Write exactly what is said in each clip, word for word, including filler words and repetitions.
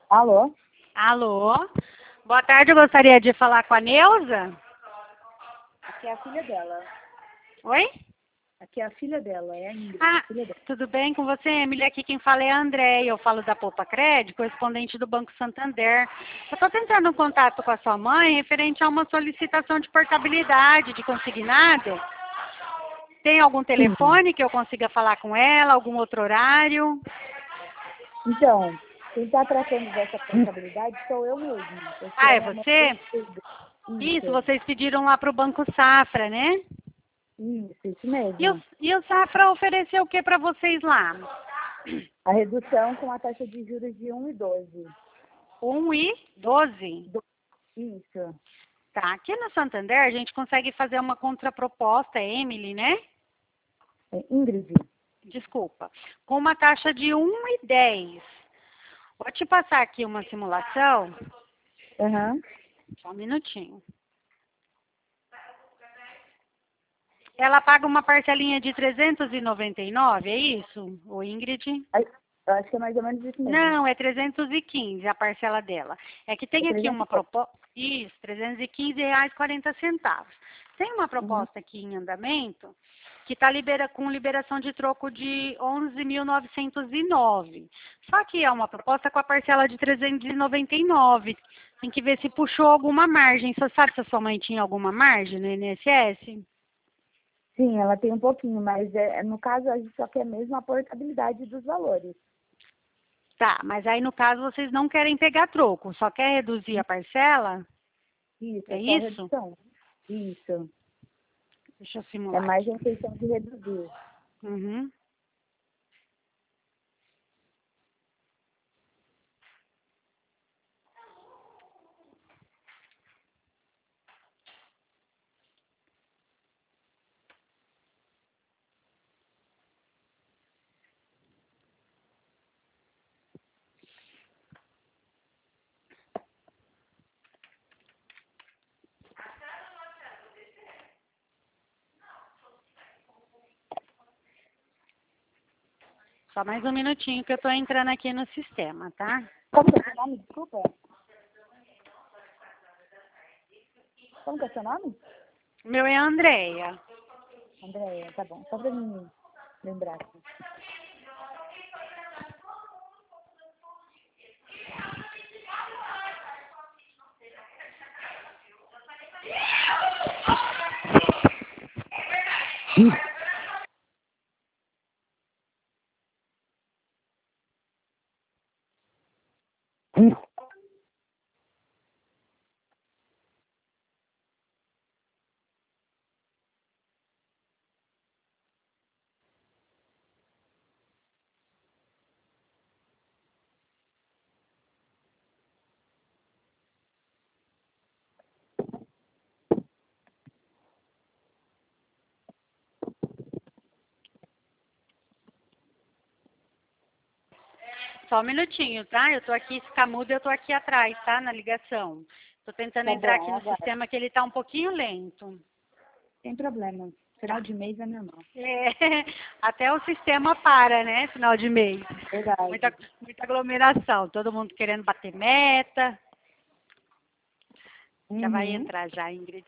Alô? Alô? Boa tarde, eu gostaria de falar com a Neuza. Aqui é a filha dela. Oi? Aqui é a filha dela, é a Ingrid, Ah, a filha dela. tudo bem com você, Emily? Aqui quem fala é a Andréia, eu falo da Poupa Crédito, correspondente do Banco Santander. Eu estou tentando um contato com a sua mãe referente a uma solicitação de portabilidade de consignado. Tem algum Sim. telefone que eu consiga falar com ela, algum outro horário? Então, quem está tratando dessa responsabilidade sou eu mesma. Porque Ah, é ela é uma você? pesquisa. Isso, Isso, vocês pediram lá para o Banco Safra, né? isso, isso E o, mesmo. e o Safra ofereceu o que para vocês lá? A redução com a taxa de juros de um e doze. Um e doze. Do- Isso. Tá, aqui no Santander a gente consegue fazer uma contraproposta, Emily, né? É Ingrid. Desculpa. Com uma taxa de um e dez. Vou te passar aqui uma simulação. Aham. Só um minutinho. Ela paga uma parcelinha de trezentos e noventa e nove, é isso, o Ingrid? Aí, eu acho que é mais ou menos isso mesmo. Não, é trezentos e quinze a parcela dela. É que É tem aqui trezentos uma e pouco. proposta. Isso, trezentos e quinze reais e quarenta centavos. Tem uma Uhum. proposta aqui em andamento que está libera, com liberação de troco de onze mil novecentos e nove. Só que é uma proposta com a parcela de trezentos e noventa e nove. Tem que ver se puxou alguma margem. Você sabe se a sua mãe tinha alguma margem no I N S S? Sim, ela tem um pouquinho, mas é, no caso a gente só quer mesmo a portabilidade dos valores. Tá, mas aí no caso vocês não querem pegar troco, só quer reduzir a parcela? Isso, É é só isso? redução. Isso. Deixa eu É simular mais aqui. a intenção de reduzir. Uhum. Só mais um minutinho que eu estou entrando aqui no sistema, tá? Como que é seu nome? Desculpa. Como que é seu nome? O meu é a Andréia. Andréia, tá bom. Só pra mim lembrar aqui. Só um minutinho, tá? Eu tô aqui, se ficar mudo, eu tô aqui atrás, tá? Na ligação. Tô tentando Tá entrar bom, aqui no agora. sistema que ele tá um pouquinho lento. Sem problema. Final Tá. de mês é normal. É, até o sistema para, né? Final de mês. Muita, Verdade. muita aglomeração. Todo mundo querendo bater meta. Já vai Uhum. entrar já, Ingrid.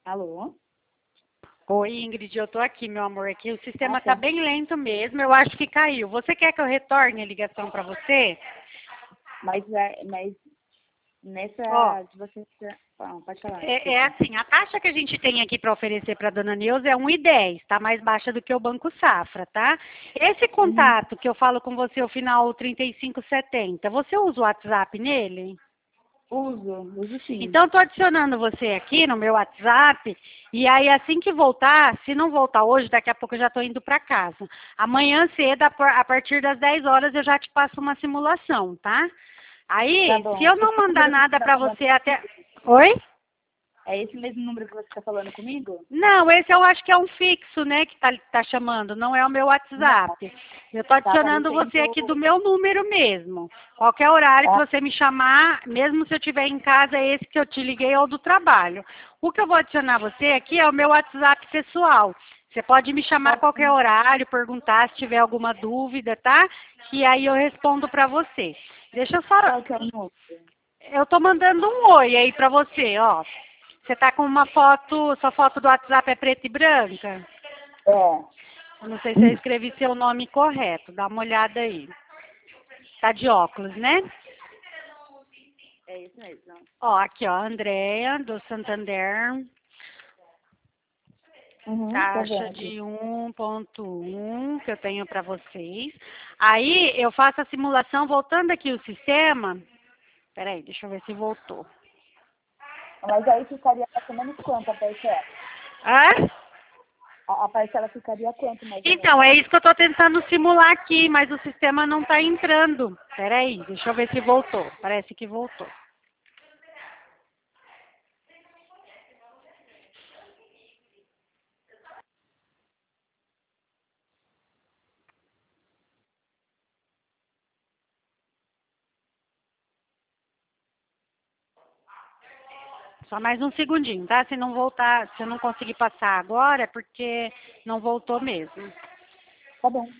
Alô? Oi, Ingrid, eu tô aqui, meu amor. Aqui o sistema Ah, tá tá. bem lento mesmo. Eu acho que caiu. Você quer que eu retorne a ligação para você? Mas, é, mas Ó, nessa de você... Ah, pode falar, é, é desculpa. assim, a taxa que a gente tem aqui para oferecer para dona Neuza é um e dez, tá mais baixa do que o Banco Safra, tá? Esse Uhum. contato que eu falo com você, o final trinta e cinco setenta, você usa o WhatsApp nele? Uso, uso sim. Então, estou adicionando você aqui no meu WhatsApp, e aí assim que voltar, se não voltar hoje, daqui a pouco eu já estou indo para casa. Amanhã cedo, a par- a partir das dez horas, eu já te passo uma simulação, tá? Tá Aí, se bom. eu Esse não mandar número que você nada está para falando, você até... Oi? é esse mesmo número que você está falando comigo? Não, esse eu acho que é um fixo, né, que tá, tá chamando, não é o meu Não, WhatsApp. Eu tô tá adicionando você aqui do aparecendo... meu número mesmo. Qualquer horário que Ah, você me chamar, mesmo se eu estiver em casa, é esse que eu te liguei ou do trabalho. O que eu vou adicionar você aqui é o meu WhatsApp pessoal. Você pode me chamar a tá qualquer sim. horário, perguntar se tiver alguma dúvida, tá? Que aí eu respondo para você. Deixa eu só... Qual que é o número? Eu tô mandando um oi aí para você, ó. Você tá com uma foto, sua foto do WhatsApp é preta e branca? É. Eu não sei se eu escrevi seu nome correto, dá uma olhada aí. Tá de óculos, né? É isso mesmo. Ó, aqui ó, Andréia, do Santander, Uhum, tô taxa vendo aqui. de um ponto um que eu tenho para vocês. Aí eu faço a simulação, voltando aqui o sistema. Peraí, deixa eu ver se voltou. Mas aí ficaria mais ou menos quanto a parcela? Ah? A, a parcela ficaria quanto mais ou Então, menos? é isso que eu estou tentando simular aqui, mas o sistema não está entrando. Peraí, deixa eu ver se voltou. Parece que voltou. Só mais um segundinho, tá? Se não voltar, se eu não conseguir passar agora, é porque não voltou mesmo. Tá bom.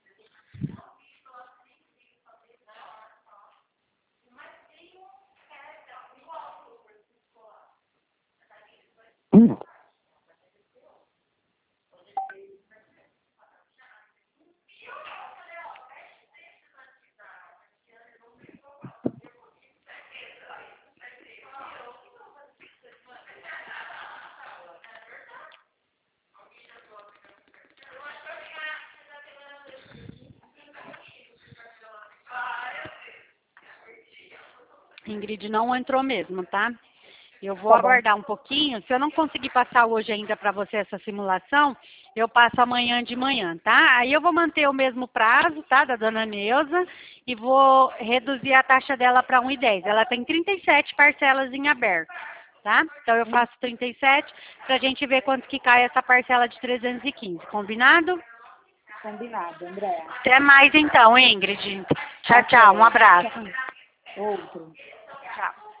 Ingrid, não entrou mesmo, tá? Eu vou Tá bom. aguardar um pouquinho. Se eu não conseguir passar hoje ainda para você essa simulação, eu passo amanhã de manhã, tá? Aí eu vou manter o mesmo prazo, tá, da dona Neuza, e vou reduzir a taxa dela para um e dez. Ela tem trinta e sete parcelas em aberto, tá? Então eu faço trinta e sete para a gente ver quanto que cai essa parcela de trezentos e quinze. Combinado? Combinado, Andréa. Até mais então, Ingrid. Tchau, tchau. Um Até. abraço. Outro. Tchau.